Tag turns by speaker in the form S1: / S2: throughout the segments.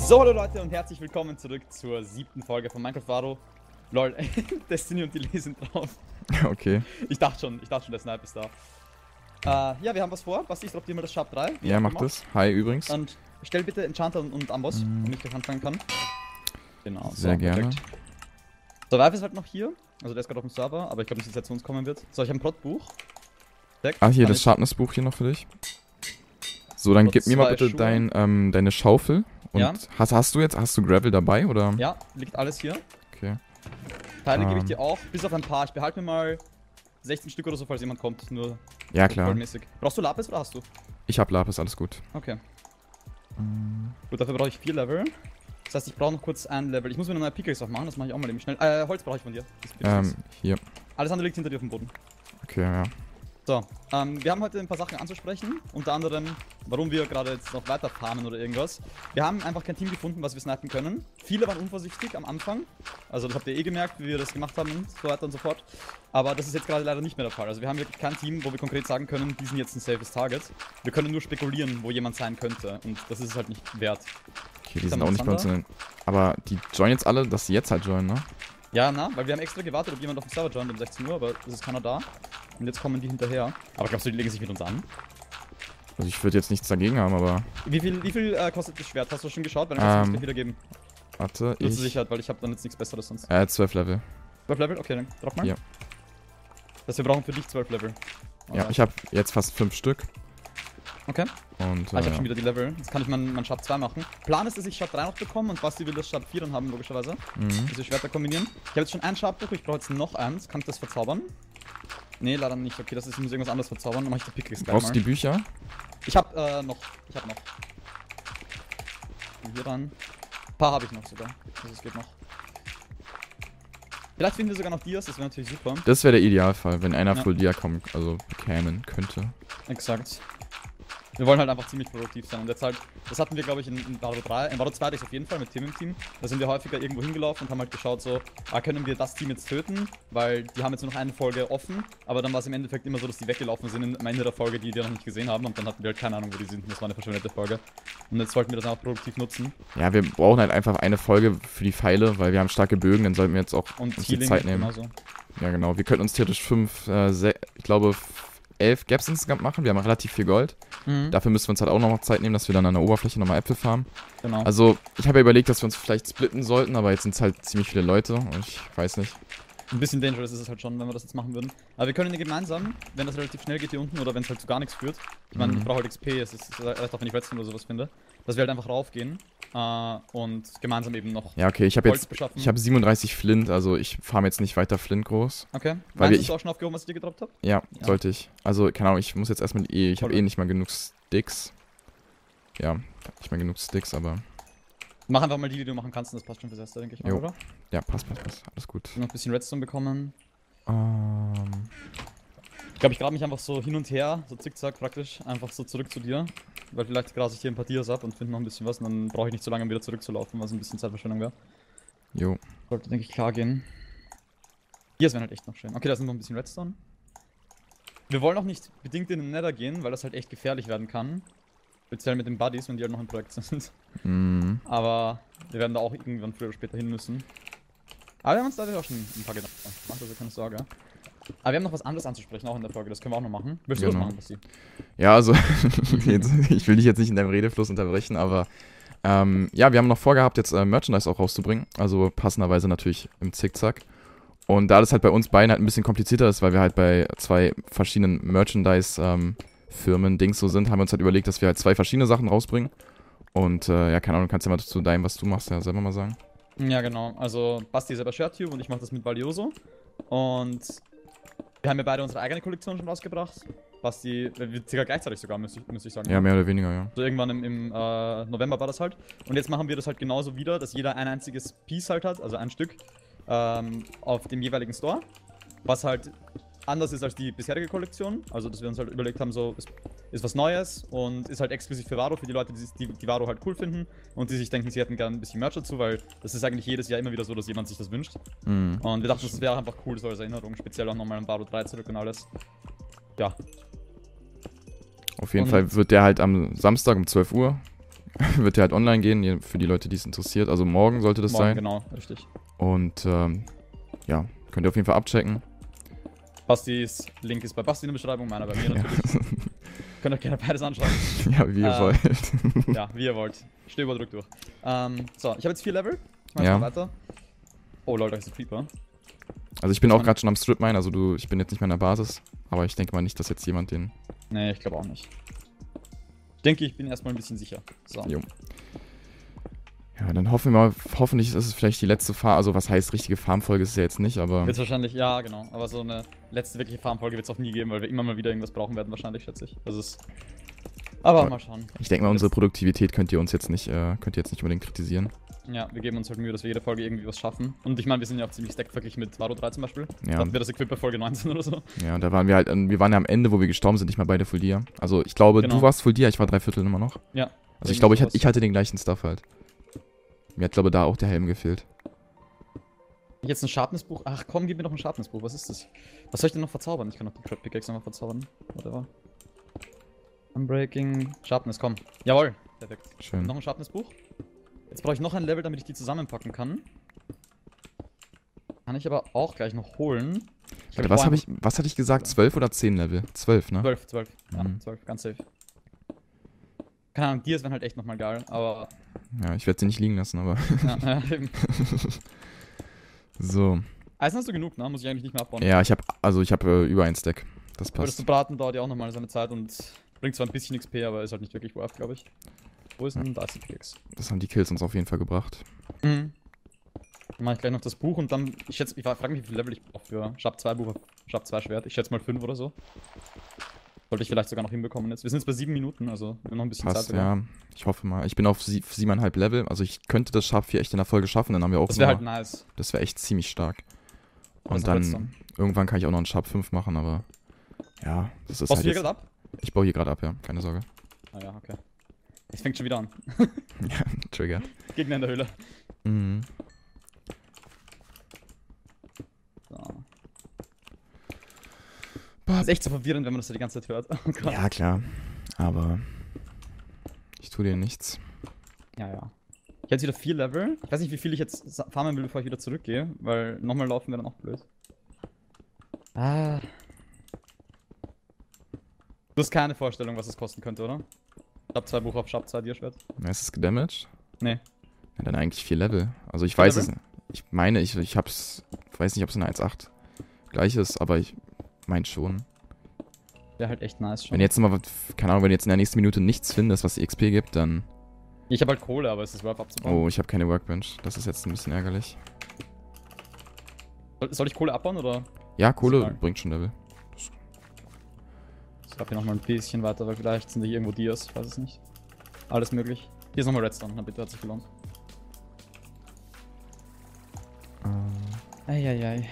S1: So, hallo Leute und herzlich willkommen zurück zur 7. Folge von Minecraft Varo. Lol, Destiny und die Lee sind drauf.
S2: Okay.
S1: Ich dachte schon, der Snipe ist da. Ja, wir haben was vor. Basti, ich drop dir mal das Sharp 3.
S2: Ja, mach das. Hi übrigens.
S1: Und stell bitte Enchanter und Amboss, damit ich gleich anfangen kann. Genau.
S2: Sehr gerne.
S1: Survive ist halt noch hier. Also der ist gerade auf dem Server, aber ich glaube nicht, dass er zu uns kommen wird. So, ich habe ein Plotbuch.
S2: Ah, hier, das Sharpness-Buch hier noch für dich. So, dann gib mir mal bitte deine Schaufel. Und
S1: ja.
S2: Hast du Gravel dabei, oder?
S1: Ja, liegt alles hier.
S2: Okay.
S1: Teile gebe ich dir auch, bis auf ein paar. Ich behalte mir mal 16 Stück oder so, falls jemand kommt. Nur
S2: ja, klar.
S1: Vollmäßig. Brauchst du Lapis oder hast du?
S2: Ich hab Lapis, alles gut.
S1: Okay. Gut, dafür brauche ich 4 Level. Das heißt, ich brauche noch kurz ein Level. Ich muss mir eine neue Pickaxe auch machen, das mache ich auch mal eben schnell. Holz brauche ich von dir.
S2: Hier.
S1: Alles andere liegt hinter dir auf dem Boden.
S2: Okay, ja.
S1: So, wir haben heute ein paar Sachen anzusprechen. Unter anderem, warum wir gerade jetzt noch weiter farmen oder irgendwas. Wir haben einfach kein Team gefunden, was wir snipen können. Viele waren unvorsichtig am Anfang. Also das habt ihr eh gemerkt, wie wir das gemacht haben und so weiter und so fort. Aber das ist jetzt gerade leider nicht mehr der Fall. Also wir haben wirklich kein Team, wo wir konkret sagen können, die sind jetzt ein safes Target. Wir können nur spekulieren, wo jemand sein könnte. Und das ist es halt nicht wert.
S2: Okay, die sind auch nicht bei uns in den... Aber die joinen jetzt alle, dass sie jetzt halt joinen, ne?
S1: Ja, weil wir haben extra gewartet, ob jemand auf dem Server joint um 16 Uhr, aber es ist keiner da. Und jetzt kommen die hinterher. Aber glaubst du, die legen sich mit uns an?
S2: Also ich würde jetzt nichts dagegen haben, aber...
S1: Wie viel kostet das Schwert? Hast du schon geschaut? Weil dann kannst du es gleich wieder geben.
S2: Warte,
S1: Nur zur Sicherheit, weil ich habe dann jetzt nichts Besseres sonst.
S2: 12 Level.
S1: 12 Level? Okay, dann drop mal.
S2: Ja.
S1: Das wir brauchen für dich 12 Level.
S2: Ja, ich habe jetzt fast 5 Stück.
S1: Okay.
S2: Und,
S1: ich habe schon wieder die Level. Jetzt kann ich mein Sharp 2 machen. Plan ist, dass ich Sharp 3 noch bekomme und Basti will das Sharp 4 dann haben, logischerweise. Diese Schwerter kombinieren. Ich habe jetzt schon ein Sharp-Buch, ich brauche jetzt noch eins. Kann ich das verzaubern? Nee, leider nicht. Okay, das ist, ich muss irgendwas anderes verzaubern. Dann mache ich die Pickaxe gleich mal.
S2: Brauchst du die Bücher?
S1: Ich hab noch. Und hier dran. Ein paar habe ich noch sogar. Also es geht noch. Vielleicht finden wir sogar noch Dias, das wäre natürlich super.
S2: Das wäre der Idealfall, wenn einer Full Dia bekämen könnte.
S1: Exakt. Wir wollen halt einfach ziemlich produktiv sein und jetzt halt, das hatten wir glaube ich in Varo 3, in Varo 2 hatte ich auf jeden Fall mit Team im Team. Da sind wir häufiger irgendwo hingelaufen und haben halt geschaut so, können wir das Team jetzt töten, weil die haben jetzt nur noch eine Folge offen, aber dann war es im Endeffekt immer so, dass die weggelaufen sind am Ende der Folge, die wir noch nicht gesehen haben und dann hatten wir halt keine Ahnung, wo die sind und das war eine verschwendete Folge. Und jetzt wollten wir das auch produktiv nutzen.
S2: Ja, wir brauchen halt einfach eine Folge für die Pfeile, weil wir haben starke Bögen, dann sollten wir jetzt auch uns die Zeit nehmen.
S1: Genauso.
S2: Ja genau, wir könnten uns theoretisch 11 Gaps insgesamt machen, wir haben relativ viel Gold. Dafür müssen wir uns halt auch noch Zeit nehmen, dass wir dann an der Oberfläche nochmal Äpfel farmen.
S1: Genau.
S2: Also, ich habe ja überlegt, dass wir uns vielleicht splitten sollten, aber jetzt sind es halt ziemlich viele Leute und ich weiß nicht.
S1: Ein bisschen dangerous ist es halt schon, wenn wir das jetzt machen würden. Aber wir können ja gemeinsam, wenn das relativ schnell geht hier unten oder wenn es halt zu gar nichts führt. Ich meine, ich brauche halt XP, es ist erst auch wenn ich Redstone oder sowas finde. Dass wir halt einfach raufgehen und gemeinsam eben noch.
S2: Ja, okay, ich habe 37 Flint, also ich farm jetzt nicht weiter Flint groß.
S1: Okay.
S2: Weil
S1: hast du auch schon aufgehoben, was ich dir gedroppt habe?
S2: Ja, sollte ich. Also, keine Ahnung, ich muss jetzt erstmal ich habe nicht mal genug Sticks. Ja, nicht mehr genug Sticks, aber.
S1: Mach einfach mal die du machen kannst und das passt schon fürs erste, denke ich mal, oder?
S2: Ja, passt. Alles gut.
S1: Noch ein bisschen Redstone bekommen. Ich glaube, ich grabe mich einfach so hin und her, so zickzack praktisch, einfach so zurück zu dir. Weil vielleicht grase ich hier ein paar Dias ab und finde noch ein bisschen was und dann brauche ich nicht so lange, um wieder zurückzulaufen, was ein bisschen Zeitverschwendung wäre.
S2: Jo.
S1: Sollte, denke ich, klar gehen. Dias wären halt echt noch schön. Okay, da sind noch ein bisschen Redstone. Wir wollen auch nicht bedingt in den Nether gehen, weil das halt echt gefährlich werden kann. Speziell mit den Buddies, wenn die halt noch im Projekt sind. Aber wir werden da auch irgendwann früher oder später hin müssen. Aber wir haben uns da auch schon ein paar Gedanken gemacht, also keine Sorge. Aber wir haben noch was anderes anzusprechen, auch in der Folge, das können wir auch noch machen. Willst du das machen, Basti?
S2: Ja, also, ich will dich jetzt nicht in deinem Redefluss unterbrechen, aber ja, wir haben noch vorgehabt, jetzt Merchandise auch rauszubringen. Also passenderweise natürlich im Zickzack. Und da das halt bei uns beiden halt ein bisschen komplizierter ist, weil wir halt bei 2 verschiedenen Merchandise-Firmen Dings so sind, haben wir uns halt überlegt, dass wir halt 2 verschiedene Sachen rausbringen. Und ja, keine Ahnung, kannst du ja mal zu deinem, was du machst, ja selber mal sagen.
S1: Ja, genau. Also Basti ist selber ShareTube und ich mache das mit Valioso. Und wir haben ja beide unsere eigene Kollektion schon rausgebracht. Basti, circa gleichzeitig sogar, müsste ich sagen.
S2: Ja, mehr oder weniger, ja.
S1: So irgendwann im November war das halt. Und jetzt machen wir das halt genauso wieder, dass jeder ein einziges Piece halt hat, also ein Stück, auf dem jeweiligen Store. Was halt anders ist als die bisherige Kollektion. Also, dass wir uns halt überlegt haben, so, es ist was Neues und ist halt exklusiv für Varo, für die Leute, die Varo halt cool finden und die sich denken, sie hätten gerne ein bisschen Merch dazu, weil das ist eigentlich jedes Jahr immer wieder so, dass jemand sich das wünscht. Und wir dachten, das wäre einfach cool, so als Erinnerung, speziell auch nochmal an Varo 3 zurück und alles. Ja.
S2: Auf jeden Fall wird der halt am Samstag um 12 Uhr Wird der halt online gehen, für die Leute, die es interessiert. Also morgen sollte das sein.
S1: Genau, richtig.
S2: Und ja, könnt ihr auf jeden Fall abchecken.
S1: Bastis Link ist bei Basti in der Beschreibung, meiner bei mir natürlich. Könnt ihr gerne beides anschauen.
S2: Ja, wie ihr wollt.
S1: Ja, wie ihr wollt. Steh überdrückt durch. So, ich habe jetzt 4 Level. Ich mach
S2: Ja.
S1: mal weiter. Oh Leute, da ist ein Creeper.
S2: Also ich bin auch gerade schon am Strip Mine, also ich bin jetzt nicht mehr in der Basis. Aber ich denke mal nicht, dass jetzt jemand den...
S1: Nee, ich glaube auch nicht. Ich denke, ich bin erstmal ein bisschen sicher. So.
S2: Jo. Ja, dann hoffen wir mal, hoffentlich ist es vielleicht die letzte Farm, also was heißt richtige Farmfolge ist es ja jetzt nicht, aber...
S1: Wird wahrscheinlich, ja genau, aber so eine letzte wirkliche Farmfolge wird es auch nie geben, weil wir immer mal wieder irgendwas brauchen werden wahrscheinlich, schätze ich. Das ist... Aber mal schauen.
S2: Ich denke mal, unsere Produktivität könnt ihr jetzt nicht unbedingt kritisieren.
S1: Ja, wir geben uns halt Mühe, dass wir jede Folge irgendwie was schaffen. Und ich meine, wir sind ja auch ziemlich stacked verglichen mit Varo 3 zum Beispiel.
S2: Ja.
S1: Hatten wir das Equip bei Folge 19 oder so.
S2: Ja, und da waren wir halt, wir waren ja am Ende, wo wir gestorben sind, nicht mal beide Full Dia. Also ich glaube,
S1: Genau.
S2: du warst Full Dia, ich war 3/4 immer noch.
S1: Ja.
S2: Also ich glaube, ich hatte den gleichen Stuff halt. Mir hat, glaube ich, da auch der Helm gefehlt.
S1: Jetzt ein Sharpness-Buch. Ach komm, gib mir doch ein Sharpness-Buch. Was ist das? Was soll ich denn noch verzaubern? Ich kann noch die Trap Pickaxe nochmal verzaubern. Whatever. Unbreaking. Sharpness, komm. Jawohl. Perfekt.
S2: Schön.
S1: Noch ein Sharpness-Buch. Jetzt brauche ich noch ein Level, damit ich die zusammenpacken kann. Kann ich aber auch gleich noch holen.
S2: Warte, was hatte ich gesagt? 12 oder 10 Level? 12, ne?
S1: 12. Ja, 12. Ganz safe. Keine Ahnung, Dias wären halt echt nochmal geil, aber...
S2: Ja, ich werde sie nicht liegen lassen, aber...
S1: Ja, eben.
S2: So.
S1: Eisen hast du genug, ne? Muss ich eigentlich nicht mehr abbauen.
S2: Ja, ich habe über ein Stack. Das
S1: Aber das
S2: passt.
S1: zu braten dauert ja auch nochmal seine Zeit und bringt zwar ein bisschen XP, aber ist halt nicht wirklich worth, glaube ich. Wo ist denn da ist die Pickaxe?
S2: Das haben die Kills uns auf jeden Fall gebracht.
S1: Mhm. Dann mache ich gleich noch das Buch und dann, ich frage mich, wie viel Level ich brauche für Sharp 2 Buch, Sharp 2 Schwert. Ich schätze mal 5 oder so. Sollte ich vielleicht sogar noch hinbekommen jetzt. Wir sind jetzt bei 7 Minuten, also wir haben noch ein bisschen
S2: Passt,
S1: Zeit.
S2: ja. Ich hoffe mal. Ich bin auf 7,5 Level. Also ich könnte das Sharp 4 echt in der Folge schaffen. Dann haben wir auch
S1: Das wäre halt nice.
S2: Das wäre echt ziemlich stark.
S1: Aber
S2: Und dann irgendwann kann ich auch noch einen Sharp 5 machen, aber ja, das ist
S1: Baust
S2: halt
S1: du hier
S2: jetzt,
S1: gerade ab?
S2: ich baue hier gerade ab, ja. Keine Sorge.
S1: Ah ja, okay. Es fängt schon wieder an.
S2: Ja, Trigger.
S1: Gegner in der Höhle.
S2: Mhm.
S1: So. Das ist echt so verwirrend, wenn man das so die ganze Zeit hört. Oh Gott.
S2: Ja, klar. Aber ich tue dir nichts.
S1: Ja. Ich habe jetzt wieder 4 Level. Ich weiß nicht, wie viel ich jetzt farmen will, bevor ich wieder zurückgehe, weil nochmal laufen wäre dann auch blöd. Ah. Du hast keine Vorstellung, was es kosten könnte, oder? Sharp 2 Buch auf Sharp 2 Dierschwert.
S2: Ist es gedamaged?
S1: Nee.
S2: Ja, dann eigentlich 4 Level. Also ich
S1: 4
S2: weiß
S1: Level?
S2: es. Ich meine, ich weiß nicht, ob es eine 1,8 gleich ist, aber ich meine schon.
S1: Wäre halt echt nice schon.
S2: Wenn jetzt mal, keine Ahnung, wenn du jetzt in der nächsten Minute nichts findest, was die XP gibt, dann...
S1: Ich habe halt Kohle, aber es ist worth abzubauen.
S2: Oh, ich habe keine Workbench. Das ist jetzt ein bisschen ärgerlich.
S1: Soll ich Kohle abbauen, oder?
S2: Ja, Kohle
S1: Egal.
S2: bringt schon Level.
S1: Ich glaube hier nochmal ein bisschen weiter, weil vielleicht sind hier irgendwo Dias, ich weiß es nicht. Alles möglich. Hier ist nochmal Redstone, na bitte, hat sich gelohnt. Eieiei.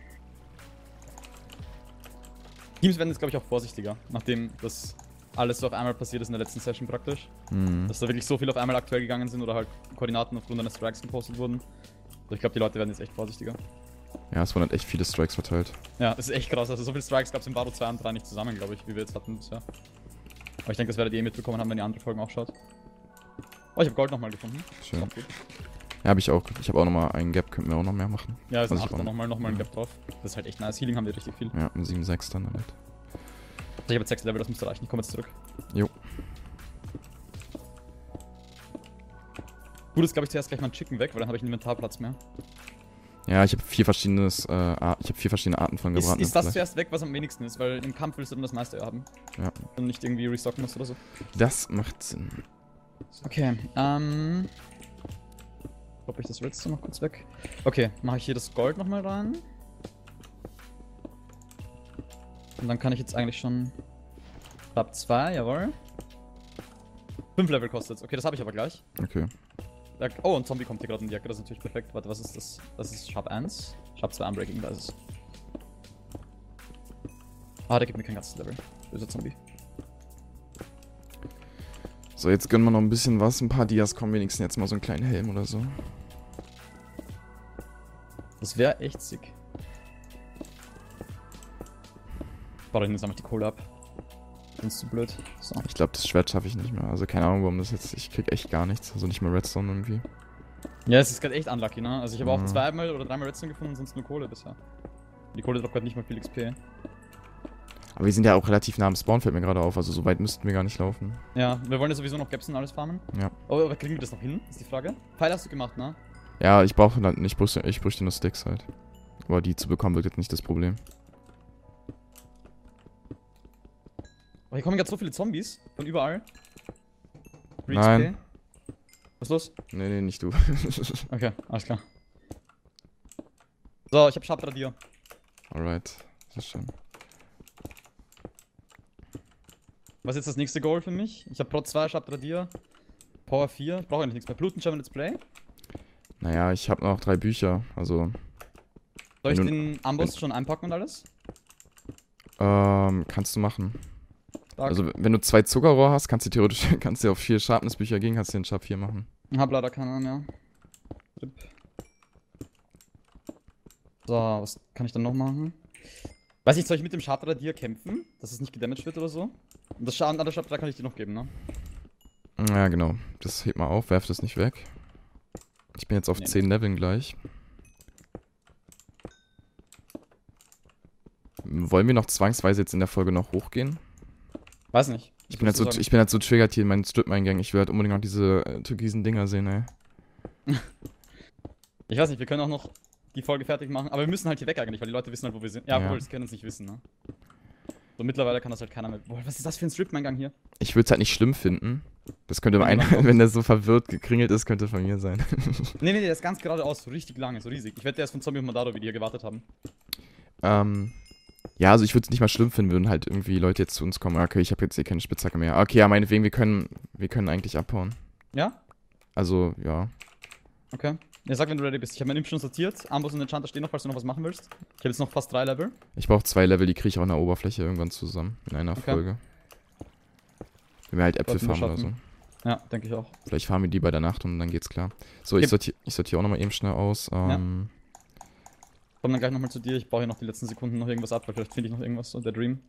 S1: Teams werden jetzt, glaube ich, auch vorsichtiger, nachdem das alles so auf einmal passiert ist in der letzten Session praktisch.
S2: Mhm.
S1: Dass da wirklich so viel auf einmal aktuell gegangen sind oder halt Koordinaten aufgrund eines Strikes gepostet wurden. Also ich glaube, die Leute werden jetzt echt vorsichtiger.
S2: Ja, es wurden halt echt viele Strikes verteilt.
S1: Ja, das ist echt krass. Also so viele Strikes gab es in Varo 2 und 3 nicht zusammen, glaube ich, wie wir jetzt hatten bisher. Aber ich denke, das werdet ihr mitbekommen haben, wenn ihr andere Folgen auch schaut. Oh, ich habe Gold nochmal gefunden.
S2: Schön.
S1: Ist auch gut.
S2: Ja, habe ich auch. Ich habe auch nochmal einen Gap, könnten wir auch noch mehr machen.
S1: Ja, es ist
S2: Also
S1: ein
S2: ich
S1: 8er,
S2: auch
S1: nochmal ein Gap drauf. Das ist halt echt nice. Healing haben wir richtig viel.
S2: Ja, ein 7,6 dann damit.
S1: Also ich habe jetzt 6 Level, das müsste reichen. Ich komme jetzt zurück.
S2: Jo.
S1: Gut ist, glaube ich, zuerst gleich mal ein Chicken weg, weil dann habe ich einen Inventarplatz mehr.
S2: Ja, ich habe 4 verschiedene Arten von gebratenen
S1: Ist das
S2: Fleisch.
S1: zuerst weg, was am wenigsten ist? Weil im Kampf willst du dann das meiste haben.
S2: Ja.
S1: Und nicht irgendwie restocken musst oder so.
S2: Das macht Sinn.
S1: Okay, Kloppe ich das Redstone noch kurz weg. Okay, mache ich hier das Gold nochmal rein. Und dann kann ich jetzt eigentlich schon... Sharp 2, jawohl. 5 Level kostet's. Okay, das habe ich aber gleich.
S2: Okay.
S1: Oh, ein Zombie kommt hier gerade in die Jacke, das ist natürlich perfekt. Warte, was ist das? Das ist Sharp 1. Sharp 2 Unbreaking, da ist es. Ah, der gibt mir kein ganzes Level. Böser Zombie.
S2: So, jetzt gönnen wir noch ein bisschen was. Ein paar Dias kommen wenigstens jetzt mal so einen kleinen Helm oder so.
S1: Das wäre echt sick. Baue ich jetzt einfach die Kohle ab. find's zu blöd. So.
S2: Ich glaube, das Schwert schaffe ich nicht mehr. Also keine Ahnung, warum das jetzt... Ich krieg echt gar nichts. Also nicht mal Redstone irgendwie.
S1: Ja, es ist gerade echt unlucky, ne? Also ich habe auch
S2: Mhm.
S1: 2 oder 3 Redstone gefunden, sonst nur Kohle bisher. Die Kohle droppt gerade nicht mal viel XP.
S2: Aber wir sind ja auch relativ nah am Spawn, fällt mir gerade auf. Also so weit müssten wir gar nicht laufen.
S1: Ja, wir wollen ja sowieso noch Gaps und alles farmen.
S2: Ja.
S1: Oh, aber kriegen wir das noch hin? Ist die Frage. Pfeil hast du gemacht, ne?
S2: Ja, ich brauche dann... Ich bräuchte nur Sticks halt. Aber die zu bekommen wird jetzt nicht das Problem.
S1: Oh, hier kommen gerade so viele Zombies. Von überall. Free
S2: Nein.
S1: XP. Was ist los?
S2: Nee, nicht du.
S1: Okay, alles klar. So, ich hab Sharpradier.
S2: Alright. Das ist schön.
S1: Was ist jetzt das nächste Goal für mich? Ich hab Prot 2, Sharpradier. Power 4. Ich brauche eigentlich nichts mehr. Blutenschirm Let's Play.
S2: Naja, ich habe noch 3 Bücher. Also...
S1: Soll ich
S2: Wenn du-
S1: den Amboss schon einpacken und alles?
S2: Kannst du machen.
S1: Stark.
S2: Also wenn du 2 Zuckerrohr hast, kannst du theoretisch kannst du auf 4 Sharpness-Bücher gehen, kannst du den Sharp 4 machen.
S1: Hab leider keinen, ja. Rip. So, was kann ich dann noch machen? Weiß nicht, soll ich mit dem Sharpradier kämpfen? Dass es nicht gedamaged wird oder so? Und das andere Sharpradier kann ich dir noch geben, ne?
S2: Ja, genau. Das hebt mal auf, werft es nicht weg. Ich bin jetzt auf
S1: Nee.
S2: 10 Leveln gleich. Wollen wir noch zwangsweise jetzt in der Folge noch hochgehen?
S1: Weiß nicht.
S2: Ich bin halt so triggert hier in meinen Strip-Eingang. Ich will halt unbedingt noch diese türkisen Dinger sehen, ey.
S1: Ich weiß nicht, wir können auch noch die Folge fertig machen, aber wir müssen halt hier weg eigentlich, weil die Leute wissen halt, wo wir sind. Ja,
S2: Ja.
S1: obwohl, das können uns nicht wissen, ne? So, mittlerweile kann das halt keiner mehr. Boah, was ist das für ein Strip-Eingang hier?
S2: Ich würde es halt nicht schlimm finden. Das könnte
S1: Wenn jemand kommt.
S2: wenn der so verwirrt gekringelt ist, könnte von mir sein.
S1: Nee, der ist ganz geradeaus, so richtig lange, so riesig. Ich wette, der ist von Zombie und Mandado, wie die hier gewartet haben.
S2: Ja, also ich würde es nicht mal schlimm finden, würden halt irgendwie Leute jetzt zu uns kommen. Okay, ich habe jetzt eh keine Spitzhacke mehr. Okay, ja, meinetwegen, wir können eigentlich abhauen.
S1: Ja?
S2: Also, ja.
S1: Okay. Ja, sag, wenn du ready bist. Ich habe meinen Imp schon sortiert. Amboss und Enchanter stehen noch, falls du noch was machen willst. Ich habe jetzt noch fast 3 Level.
S2: Ich brauche 2 Level, die kriege ich auch in der Oberfläche irgendwann zusammen. In einer
S1: Okay.
S2: Folge. Wenn wir halt Äpfel
S1: Sollten wir
S2: farmen oder so.
S1: schaffen. Ja, denke ich auch.
S2: Vielleicht farmen wir die bei der Nacht und dann geht's klar. So, ich sortiere auch nochmal eben schnell aus.
S1: Komm dann gleich nochmal zu dir. Ich baue hier noch die letzten Sekunden noch irgendwas ab, weil vielleicht finde ich noch irgendwas, so der Dream.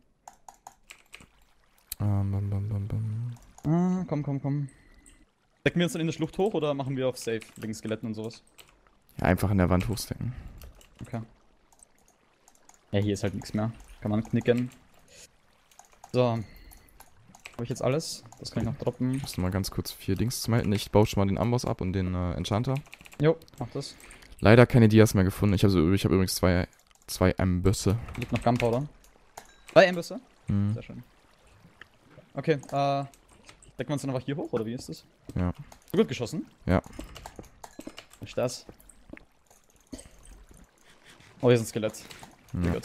S1: Komm. Decken wir uns dann in der Schlucht hoch oder machen wir auf Safe wegen Skeletten und sowas?
S2: Ja, einfach in der Wand hochstecken.
S1: Okay. Ja, hier ist halt nichts mehr. Kann man knicken. So. Habe ich jetzt alles? Das kann ich noch droppen.
S2: Ich muss noch mal ganz kurz 4 Dings zum halten. Ich baue schon mal den Amboss ab und den Enchanter.
S1: Jo, mach das.
S2: Leider keine Dias mehr gefunden. Ich habe übrigens 2 Ambösse.
S1: Liegt noch Gunpowder. 2 Ambüsse?
S2: Hm.
S1: Sehr schön. Okay, decken wir uns dann einfach hier hoch, oder wie ist das?
S2: Ja.
S1: So gut geschossen?
S2: Ja.
S1: Was ist das? Oh, hier ist ein Skelett. Sehr
S2: Ja.
S1: gut.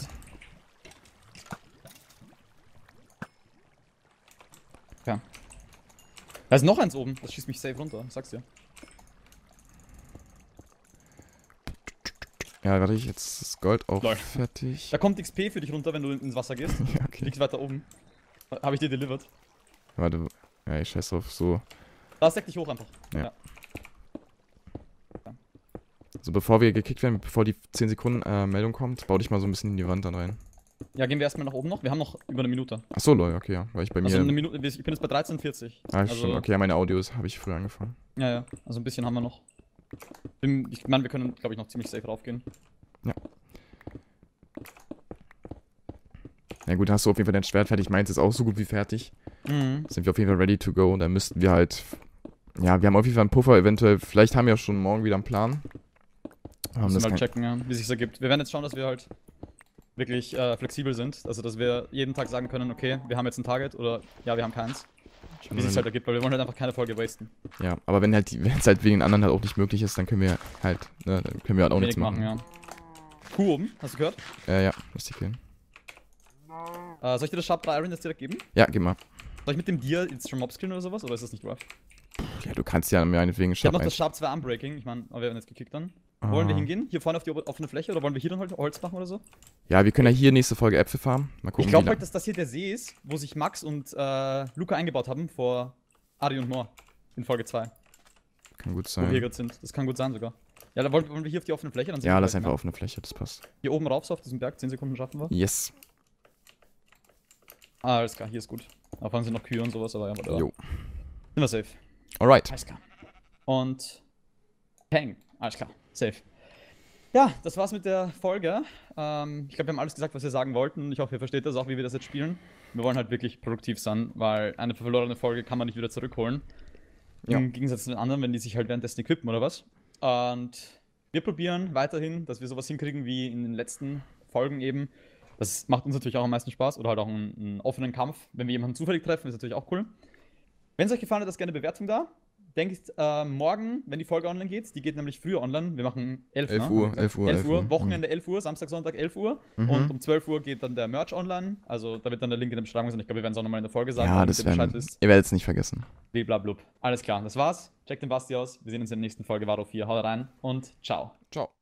S1: Okay. Da ist noch eins oben. Das schießt mich safe runter. Ich sag's dir.
S2: Ja, warte, jetzt ist Gold auch
S1: Lol.
S2: fertig.
S1: Da kommt XP für dich runter, wenn du ins Wasser gehst.
S2: Ja, okay.
S1: Liegt weiter oben. Habe ich dir delivered.
S2: Warte, ja, ich scheiß drauf. So.
S1: Da deck dich hoch einfach.
S2: Ja. So, bevor wir gekickt werden, bevor die 10 Sekunden Meldung kommt, bau dich mal so ein bisschen in die Wand dann rein.
S1: Ja, gehen wir erstmal nach oben noch. Wir haben noch über eine Minute.
S2: Achso, lol, okay, ja. Weil ich bei mir.
S1: Also eine Minute. Ich bin jetzt bei 13,40.
S2: Ah,
S1: also,
S2: schon, okay, ja, meine Audios habe ich früher angefangen.
S1: Ja. Also ein bisschen haben wir noch. Ich meine, wir können, glaube ich, noch ziemlich safe raufgehen.
S2: Ja gut, hast du auf jeden Fall dein Schwert fertig. Meins ist auch so gut wie fertig.
S1: Mhm.
S2: Sind wir auf jeden Fall ready to go. Dann müssten wir halt. Ja, wir haben auf jeden Fall einen Puffer. Eventuell, vielleicht haben wir ja schon morgen wieder einen Plan.
S1: Müssen wir mal checken, ja, wie sich's ergibt. Wir werden jetzt schauen, dass wir halt wirklich flexibel sind. Also, dass wir jeden Tag sagen können, okay, wir haben jetzt ein Target oder ja, wir haben keins. Wie sich's halt ergibt, weil wir wollen halt einfach keine Folge wasten.
S2: Ja, aber wenn es halt wegen den anderen halt auch nicht möglich ist, dann können wir halt, ne, dann können wir halt auch nichts machen.
S1: Ja. Kuh oben, hast du gehört?
S2: Ja, richtig gehen.
S1: Soll ich dir das Sharp 3 Iron jetzt direkt geben?
S2: Ja, geh mal.
S1: Soll ich mit dem Deer jetzt schon Mobs killen oder sowas? Oder ist das nicht rough?
S2: Ja, du kannst ja meinetwegen
S1: Ich hab noch
S2: Sharp
S1: das Sharp 2 Unbreaking. Ich meine, wir werden jetzt gekickt dann. Wollen wir hingehen? Hier vorne auf die offene Fläche? Oder wollen wir hier dann halt Holz machen oder so?
S2: Ja, wir können ja hier nächste Folge Äpfel farmen. Mal gucken,
S1: Ich glaube
S2: wie
S1: halt, dass das hier der See ist, wo sich Max und Luca eingebaut haben vor Adi und Moor. In Folge 2.
S2: kann gut
S1: Wo wir hier
S2: sein.
S1: gerade sind. Das kann gut sein sogar. Ja, dann wollen wir hier auf die offene Fläche? Dann sind
S2: Ja,
S1: wir
S2: lass
S1: gleich,
S2: einfach
S1: ne?
S2: offene Fläche, das passt.
S1: Hier oben rauf, so auf diesem Berg. 10 Sekunden schaffen wir.
S2: Yes.
S1: Alles klar, hier ist gut. Auf waren sind noch Kühe und sowas, aber ja, whatever.
S2: Jo.
S1: Sind wir safe.
S2: Alright.
S1: Alles klar. Und Peng. Alles klar. Safe. Ja, das war's mit der Folge. Ich glaube, wir haben alles gesagt, was wir sagen wollten. Ich hoffe, ihr versteht das auch, wie wir das jetzt spielen. Wir wollen halt wirklich produktiv sein, weil eine verlorene Folge kann man nicht wieder zurückholen.
S2: Ja.
S1: Im Gegensatz zu den anderen, wenn die sich halt währenddessen equippen oder was. Und wir probieren weiterhin, dass wir sowas hinkriegen wie in den letzten Folgen eben. Das macht uns natürlich auch am meisten Spaß. Oder halt auch einen offenen Kampf. Wenn wir jemanden zufällig treffen, ist natürlich auch cool. Wenn es euch gefallen hat, lasst gerne eine Bewertung da. Denkt morgen, wenn die Folge online geht, die geht nämlich früher online. Wir machen 11
S2: Uhr,
S1: ne?
S2: 11 Uhr.
S1: 11 Uhr, Wochenende 11 Uhr, Samstag, Sonntag 11 Uhr.
S2: Mhm.
S1: Und um 12 Uhr geht dann der Merch online. Also da wird dann der Link in der Beschreibung sein. Ich glaube, wir werden es auch nochmal in der Folge sagen.
S2: Ja,
S1: damit
S2: das
S1: ihr Bescheid
S2: werden.
S1: wisst.
S2: Ihr werdet es nicht vergessen.
S1: Blablablub. Alles klar, das war's. Checkt den Basti aus. Wir sehen uns in der nächsten Folge Varo 4. Haut rein und ciao.
S2: Ciao.